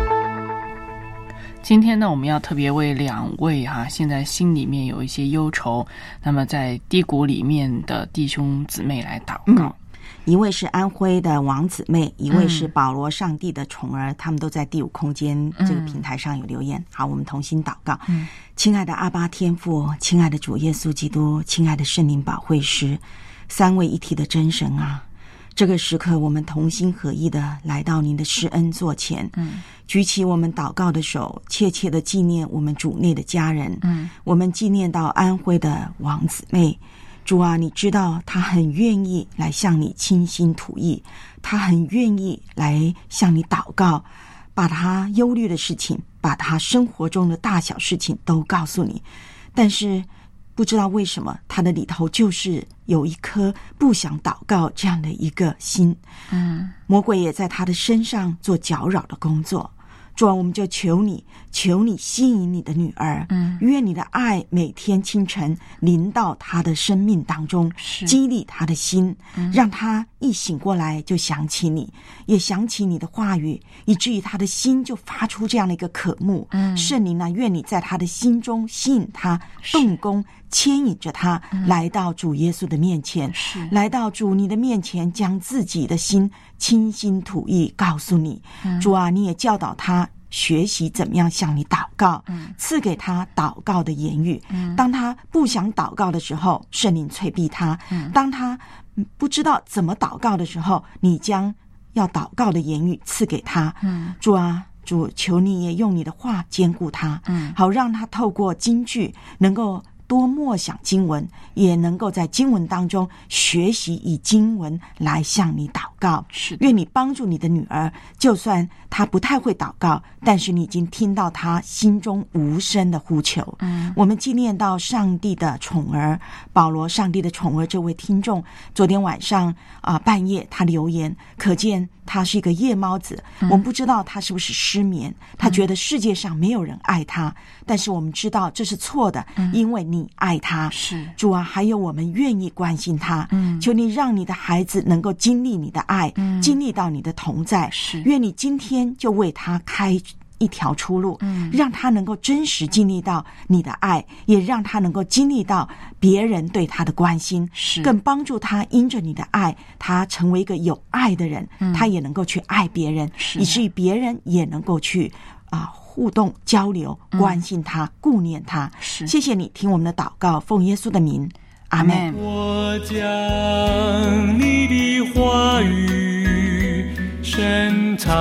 今天呢，我们要特别为两位哈、啊，现在心里面有一些忧愁，那么在低谷里面的弟兄姊妹来祷告。 嗯，一位是安徽的王姊妹，一位是保罗上帝的宠儿，他们都在第五空间这个平台上有留言。好，我们同心祷告。 嗯， 亲爱的阿爸天父，亲爱的主耶稣基督，亲爱的圣灵保惠师，三位一体的真神啊，这个时刻我们同心合意的来到您的施恩座前， 嗯， 举起我们祷告的手，切切的纪念我们主内的家人。 嗯， 我们纪念到安徽的王姊妹。主啊，你知道他很愿意来向你倾心吐意，他很愿意来向你祷告，把他忧虑的事情，把他生活中的大小事情都告诉你，但是不知道为什么他的里头就是有一颗不想祷告这样的一个心。 嗯， 魔鬼也在他的身上做搅扰的工作。主啊，我们就求你，求你吸引你的女儿， 嗯， 愿你的爱每天清晨临到她的生命当中，激励她的心， 嗯， 让她一醒过来就想起你，也想起你的话语，以至于她的心就发出这样的一个渴慕。 嗯， 圣灵啊，愿你在她的心中吸引她，动工牵引着她， 嗯， 来到主耶稣的面前， 是来到主你的面前，将自己的心倾心吐意告诉你。 嗯， 主啊，你也教导他学习怎么样向你祷告， 嗯， 赐给他祷告的言语。 嗯， 当他不想祷告的时候，圣灵催逼他； 嗯， 当他不知道怎么祷告的时候，你将要祷告的言语赐给他。 嗯， 主啊，主求你也用你的话坚固他， 嗯， 好让他透过经句能够多默想经文，也能够在经文当中学习以经文来向你祷告。 是， 愿你帮助你的女儿，就算她不太会祷告，但是你已经听到她心中无声的呼求。 嗯， 我们纪念到上帝的宠儿保罗，上帝的宠儿这位听众，昨天晚上啊、呃、半夜他留言，可见他是一个夜猫子。 嗯， 我们不知道他是不是失眠，他觉得世界上没有人爱他，嗯，但是我们知道这是错的， 嗯， 因为你爱他。 是， 主啊，还有我们愿意关心他。 嗯， 求你让你的孩子能够经历你的爱， 嗯， 经历到你的同在。 是， 愿你今天就为他开一条出路， 嗯， 让他能够真实经历到你的爱，也让他能够经历到别人对他的关心， 是， 更帮助他因着你的爱，他成为一个有爱的人， 嗯， 他也能够去爱别人，以至于别人也能够去啊、呃、互动交流，关心他，嗯，顾念他。 是， 谢谢你听我们的祷告，奉耶稣的名，阿们。 我将你的话语深藏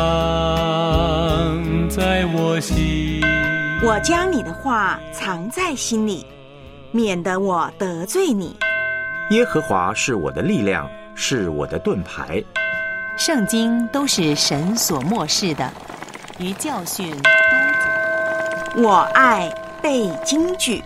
在我心， 我将你的话藏在心里，免得我得罪你。 耶和华是我的力量，是我的盾牌。 圣经都是神所默示的，于教训、督责。 我爱背京剧。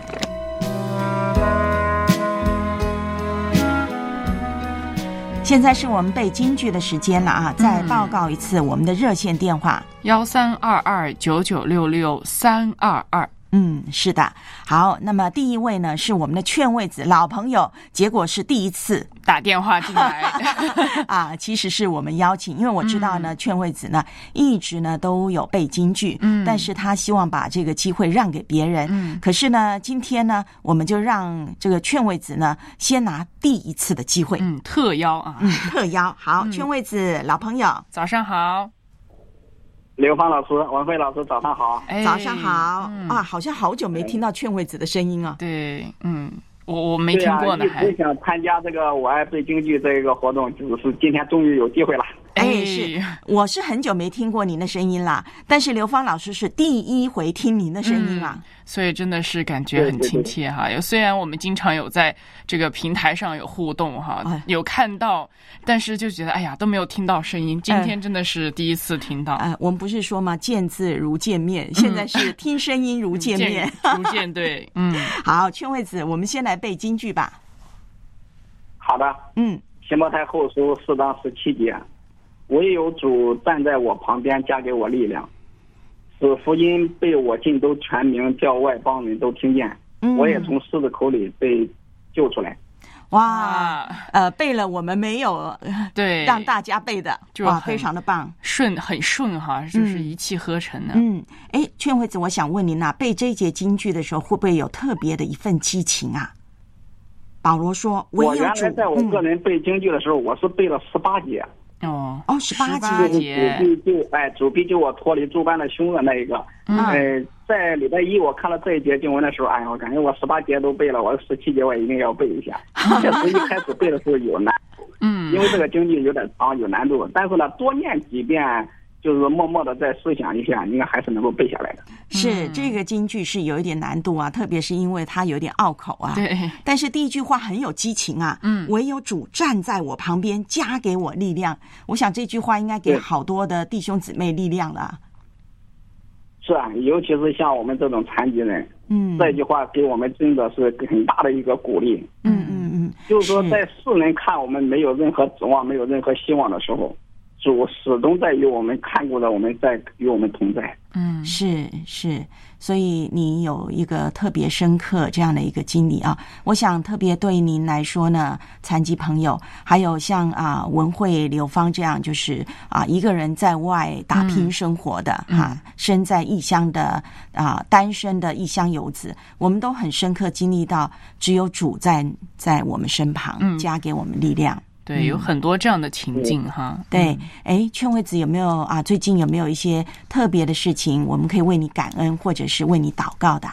现在是我们背京剧的时间了啊！再报告一次我们的热线电话： 幺三二二九九六六三二二。 嗯，是的。好，那么第一位呢是我们的劝慰子老朋友，结果是第一次打电话进来啊，其实是我们邀请，因为我知道呢，嗯、劝慰子呢一直呢都有背京剧，嗯，但是他希望把这个机会让给别人，嗯，可是呢，今天呢，我们就让这个劝慰子呢先拿第一次的机会， 嗯，特邀啊， 嗯，特邀。好，嗯、劝慰子老朋友， 早上好。 刘芳老师、文慧老师，早上好！ 哎、早上好、嗯、啊，好像好久没听到劝慰子的声音啊。 对，嗯，我我没听过呢， 还一直想参加这个我爱背京剧这个活动，就是今天终于有机会了。 哎，是，我是很久没听过您的声音啦，但是刘芳老师是第一回听您的声音啊、嗯， 所以真的是感觉很亲切哈。对对对，虽然我们经常有在这个平台上有互动哈，哎、有看到，但是就觉得哎呀都没有听到声音，今天真的是第一次听到。 呃，我们不是说吗？见字如见面，现在是听声音如见面， 嗯、如见对，嗯， 好，劝慰子，我们先来背京剧吧。 好的， 嗯， 秦末太后书四章十七节。唯有主站在我旁边，加给我力量，使福音被我尽都传明，叫外邦人都听见。嗯、我也从狮子口里被救出来。 哇，呃，背了我们没有对让大家背的，哇，非常的棒， 顺很顺哈，就是一气呵成的。 嗯，哎，劝慰子，我想问您啊，背这一节京剧的时候，会不会有特别的一份激情啊？保罗说， 我原来在我个人背京剧的时候，嗯、我是背了十八节。 哦哦，十八节，主必救哎，主必救我脱离诸般的凶恶那一个。嗯，呃，在礼拜一我看了这一节经文的时候，哎呀，我感觉我十八节都背了，我十七节我一定要背一下。确实一开始背的时候有难度，嗯，因为这个经剧有点长，有难度，但是呢，多念几遍，就是默默的再思想一下，应该还是能够背下来的。 是，这个京剧是有一点难度啊，特别是因为它有点拗口啊。 对。 但是第一句话很有激情啊，嗯，唯有主站在我旁边，加给我力量。我想这句话应该给好多的弟兄姊妹力量了。 是啊，尤其是像我们这种残疾人， 嗯， 这句话给我们真的是很大的一个鼓励。 嗯嗯嗯， 就是说在世人看我们没有任何指望，没有任何希望的时候，主始终在与我们看顾着我们，在与我们同在。 嗯，是是，所以你有一个特别深刻这样的一个经历啊。我想特别对您来说呢，残疾朋友，还有像啊文慧、刘芳这样，就是啊一个人在外打拼生活的哈、嗯啊，身在异乡的啊单身的异乡游子，我们都很深刻经历到，只有主在在我们身旁，嗯、加给我们力量。 对，有很多这样的情境、嗯、哈。 对，哎，劝慰子有没有啊？最近有没有一些特别的事情，我们可以为你感恩，或者是为你祷告的？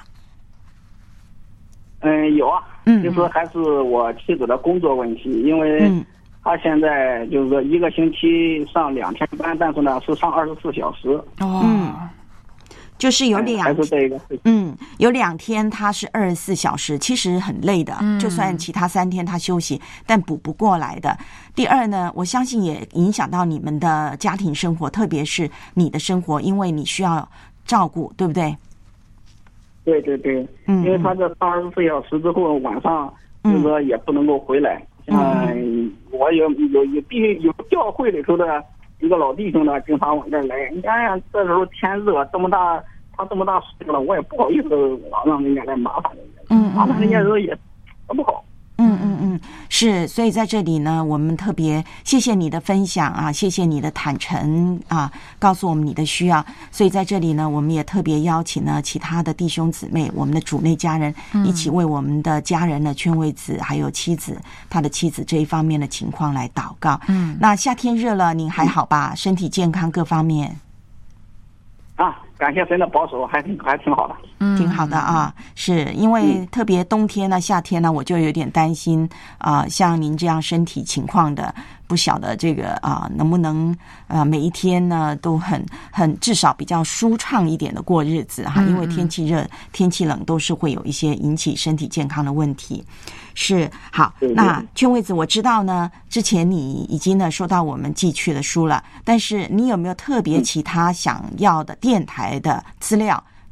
嗯，有啊，嗯，就是还是我妻子的工作问题，因为她现在就是说一个星期上两天班，但是呢是上二十四小时。 哦。嗯，就是有两， 还是这个嗯，有两天他是二十四小时，其实很累的。嗯，就算其他三天他休息，但补不过来的。第二呢，我相信也影响到你们的家庭生活，特别是你的生活，因为你需要照顾，对不对？ 对对对，嗯，因为他这上二十四小时之后，晚上就是说也不能够回来。嗯，嗯我有有有必须有教会里头的一个老弟兄呢，经常往这儿来。你看呀，这时候天热，这么大，他这么大岁数了，我也不好意思老让人家来麻烦人家。嗯，麻烦人家时候也不好。 嗯嗯嗯，是，所以在这里呢，我们特别谢谢你的分享啊，谢谢你的坦诚啊，告诉我们你的需要。所以在这里呢，我们也特别邀请呢其他的弟兄姊妹，我们的主内家人，一起为我们的家人呢，劝慰子还有妻子，他的妻子这一方面的情况来祷告。嗯，那夏天热了，您还好吧？身体健康各方面？ 啊，感谢神的保守，还挺还挺好的， 嗯，挺好的啊。是因为特别冬天呢、夏天呢，我就有点担心啊、呃，像您这样身体情况的，不晓得这个啊、呃、能不能啊、呃、每一天呢都很很至少比较舒畅一点的过日子哈，因为天气热、天气冷都是会有一些引起身体健康的问题。是好，那劝慰子，我知道呢，之前你已经呢收到我们寄去的书了，但是你有没有特别其他想要的电台的资料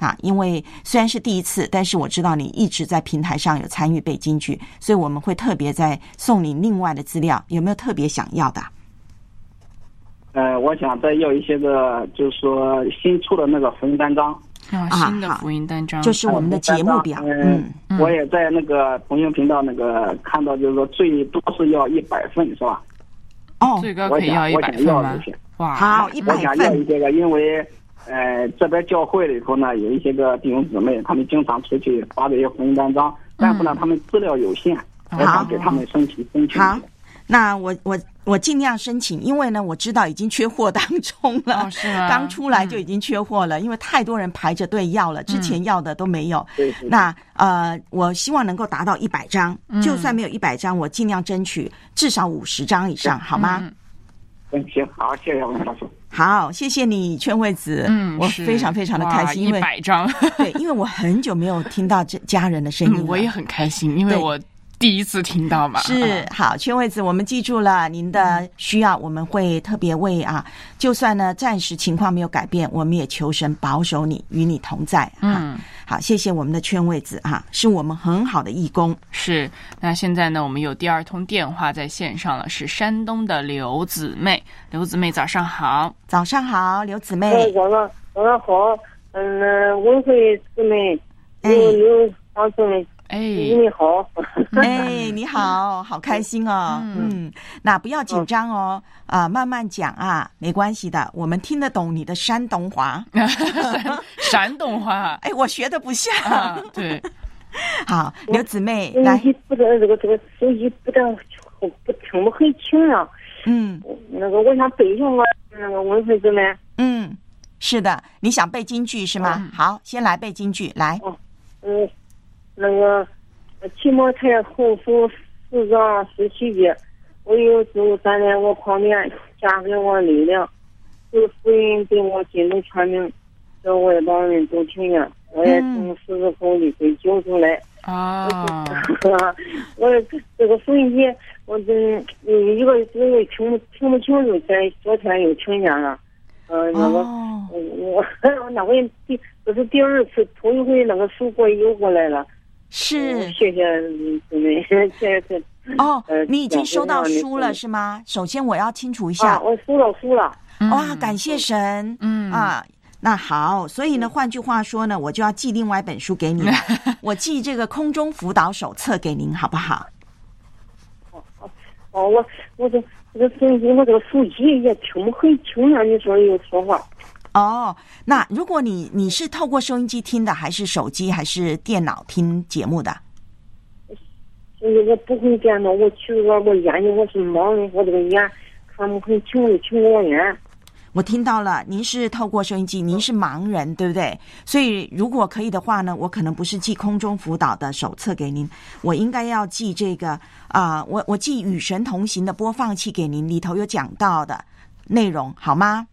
啊，因为虽然是第一次，但是我知道你一直在平台上有参与背京剧，所以我们会特别再送你另外的资料，有没有特别想要的？ 呃，我想再要一些个，就是说新出的那个福音单张。 啊，新的福音单张， 就是我们的节目表。 嗯，嗯我也在那个朋友频道那个看到，就是说最多是要一百份，是吧？ 哦， 最高可以要一百份吗？ 哇，好，一百份。 我想要一些个，因为呃这边教会里头呢有一些个弟兄姊妹，他们经常出去发这些福音单张，但是呢他们资料有限，我想给他们申请申请。 好，那我我。我尽量申请，因为呢，我知道已经缺货当中了， 哦、是吗？ 刚出来就已经缺货了，嗯、因为太多人排着队要了，之前要的都没有。 嗯、 那呃，我希望能够达到一百张，嗯、就算没有一百张，我尽量争取至少五十张以上，好吗？ 嗯，行，好，谢谢王教授。 好，谢谢你，劝惠子。 嗯， 我非常非常的开心，因为一百张， 对，因为我很久没有听到这家人的声音了、 嗯，我也很开心，因为我。第一次听到嘛， 是好，劝惠子，我们记住了您的需要，我们会特别为啊，就算呢暂时情况没有改变，我们也求神保守你，与你同在。嗯，好，谢谢我们的劝惠子哈，是我们很好的义工。 是，那现在呢，我们有第二通电话在线上了，是山东的刘姊妹，刘姊妹早上好， 早上好，刘姊妹， 早上早上好，嗯，文慧姊妹，刘刘老姊妹。 哎， 你好， 哎，你好，好开心哦。嗯，嗯那不要紧张哦，啊、呃，慢慢讲啊，没关系的，我们听得懂你的山东话。 山东话， 哎，我学的不像。 啊、对， 好，刘姊妹来。 手机不知道这个这个手机不知道不听不很清啊。 嗯， 那个我想背一下我那个文慧姊妹。 嗯，是的，你想背京剧是吗？嗯、好，先来背京剧，来。 哦，嗯。那个骑马台后府四章十七节，我有主站在我旁边，加给我力量，是福音对我进入全名，这外邦人都听见，我也从十字口里被救出来。 啊、 哦！我这个福音节，我这有一个这个听不听不清楚，在昨天又听见了。呃，那个、哦、我那回第这是第二次，头一回那个书给我邮过来了。 是， 谢谢姊妹，谢谢。 哦，你已经收到书了是吗？首先我要清楚一下， 啊、我收到书了。 哇，感谢神，嗯啊，那好，所以呢，换句话说呢，我就要寄另外一本书给你了，我寄这个空中辅导手册给您，好不好？ 哦哦哦，我我这这个手机，我这个手机也听不很清啊，你说有说话。 哦，那如果你你是透过收音机听的，还是手机，还是电脑听节目的？ 我不会电脑，我其实我我眼睛我是盲人，我这个眼看不很清楚，青光眼。 我听到了，您是透过收音机，您是盲人，对不对？所以如果可以的话呢，我可能不是寄空中辅导的手册给您，我应该要寄这个啊、呃，我我寄与神同行的播放器给您，里头有讲到的内容，好吗？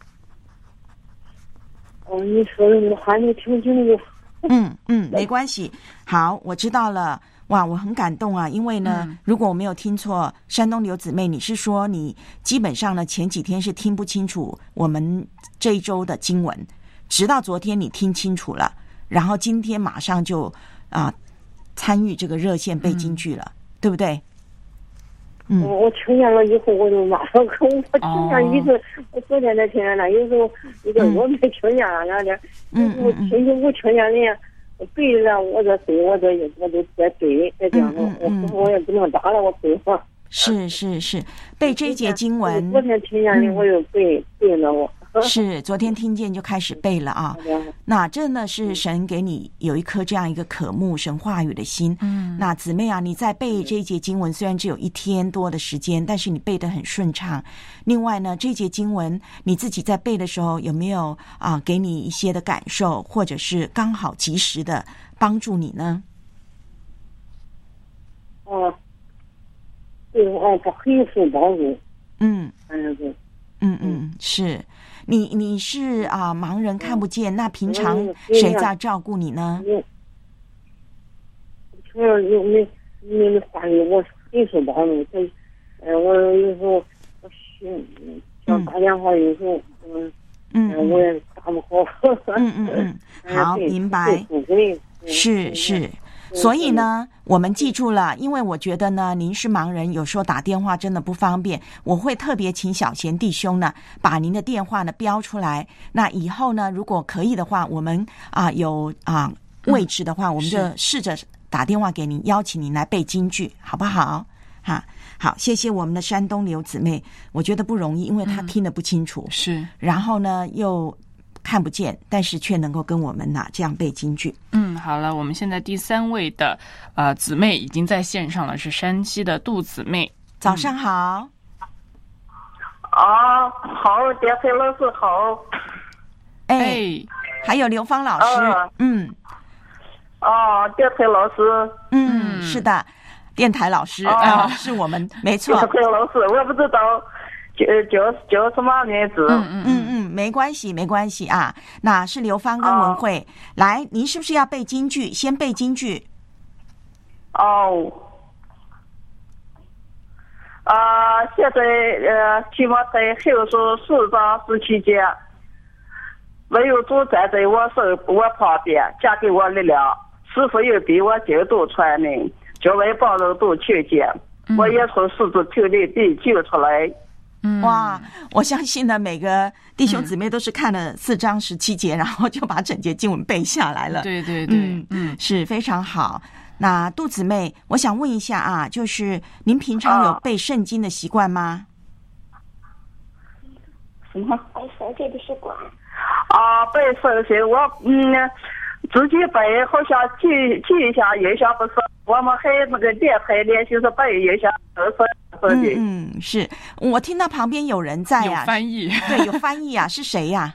哦，你说的我还没听清楚。 嗯嗯，没关系。好，我知道了。哇，我很感动啊！因为呢，嗯、如果我没有听错，山东刘姊妹，你是说你基本上呢前几天是听不清楚我们这一周的经文，直到昨天你听清楚了，然后今天马上就啊、呃、参与这个热线背京剧了，嗯、对不对？ 嗯，我听见了以后，我就马上我听见一次，哦、我昨天才听见了，有时候有点我没听见了，两点，有时候听见我听见人家。背了，我这背，我这我就在背，再这样子，我我也不能打了，我背上。 是是是，背这一节经文。 昨天听见的，我又背背了我。 是，昨天听见就开始背了啊。那真的是神给你有一颗这样一个渴慕神话语的心。嗯。那姊妹啊，你在背这一节经文，虽然只有一天多的时间，但是你背得很顺畅。另外呢，这节经文你自己在背的时候，有没有啊、呃、给你一些的感受，或者是刚好及时的帮助你呢？ 哦，对，哦，这很受帮助。 嗯。 嗯对。 嗯嗯，是你你是啊、呃、盲人看不见，那平常谁在照顾你呢？ 平常有没没没话语，我很受帮助。这，呃，我有时候我想想打电话，有时候嗯嗯， 我也打不好。 嗯嗯嗯，好，明白。是是。所以呢，我们记住了，因为我觉得呢，您是盲人，有时候打电话真的不方便，我会特别请小贤弟兄呢，把您的电话呢标出来。那以后呢，如果可以的话，我们啊有啊位置的话，嗯、我们就试着打电话给您，邀请您来背京剧，好不好？哈，好，谢谢我们的山东刘姊妹，我觉得不容易，因为她听得不清楚，嗯、 是， 然后呢又看不见，但是却能够跟我们呐、啊、这样背京剧。 嗯，好了，我们现在第三位的呃姊妹已经在线上了，是山西的杜姊妹。 早上好。 啊、嗯，好，点飞老师好。 哎，还有刘芳老师。呃、嗯。 啊，电台老师。 嗯，是的，电台老师啊、呃，是我们没错。 电台老师，我不知道。叫叫叫什么名字？ 嗯嗯嗯嗯，没关系没关系啊。那是刘芳跟文慧、哦、来，您是不是要背京剧？先背京剧。 哦。啊、呃，现在呃，期末在后书四章十七节，唯有主站在我手我旁边，加给我力量，师傅又比我经度传明，作为包容度去见，我也从狮子头里地救出来。 嗯、哇，我相信呢，每个弟兄姊妹都是看了四章十七节、嗯，然后就把整节经文背下来了。 对对对， 嗯嗯，是非常好。那杜姊妹，我想问一下啊，就是您平常有背圣经的习惯吗？ 什么背圣经的习惯？啊，背圣经，我嗯自己背，好像记记一下，印象不是。我们还那个电台练习是背一下，都是。 嗯嗯，是我听到旁边有人在呀、 啊，有翻译， 对，有翻译啊，是谁呀、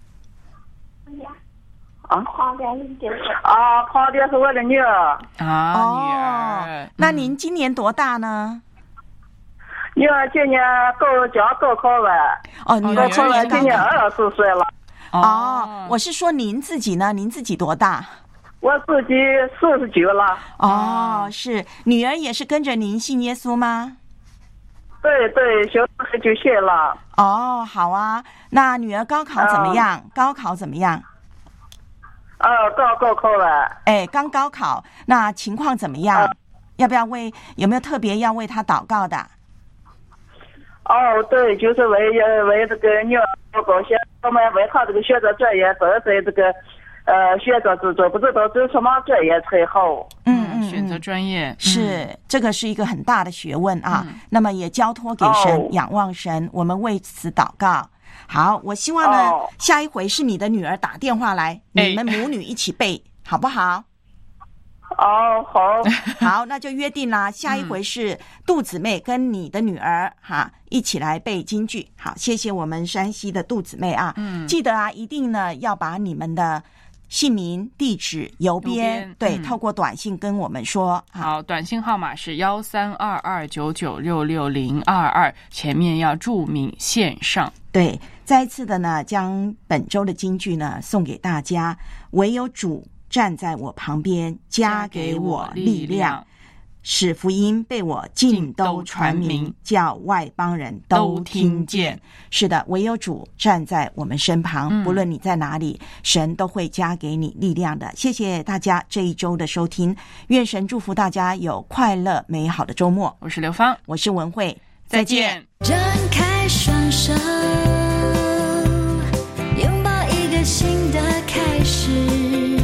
啊？啊，旁边就是啊，旁边是我的女儿啊， 哦、 女儿。 那您今年多大呢？ 女儿今年高将高考完， 哦，女儿今年今年二十岁了。 哦，我是说您自己呢？您自己多大？ 我自己四十九了。 哦，是女儿也是跟着您信耶稣吗？ 对对，小孩就信了。 哦，好啊。那女儿高考怎么样？嗯、高考怎么样？ 呃，高高考了。 哎，刚高考，那情况怎么样？嗯、要不要为有没有特别要为她祷告的？ 哦，对，就是为为这个女儿高兴，我们为她这个选择专业，都在这个呃选择之中，不知道走什么专业才好。 嗯嗯， 选择专业是、嗯、这个是一个很大的学问啊。嗯、那么也交托给神，哦、仰望神，我们为此祷告。好，我希望呢，哦、下一回是你的女儿打电话来，你们母女一起背，哎、好不好？ 哦，好， 好，那就约定啦。下一回是杜姊妹跟你的女儿哈一起来背京剧。好，谢谢我们山西的杜姊妹啊。嗯，记得啊，一定呢要把你们的姓名、地址、邮编，对、嗯，透过短信跟我们说。 好，短信号码是幺三二二九九六六零二二，前面要注明线上。 对，再一次的呢，将本周的京剧呢送给大家。唯有主站在我旁边，加给我力量，使福音被我尽都传明，叫外邦人都听见。是的，唯有主站在我们身旁，嗯、不论你在哪里，神都会加给你力量的。谢谢大家这一周的收听，愿神祝福大家有快乐美好的周末。 我是刘芳， 我是文慧， 再见。 张开双手，拥抱一个新的开始。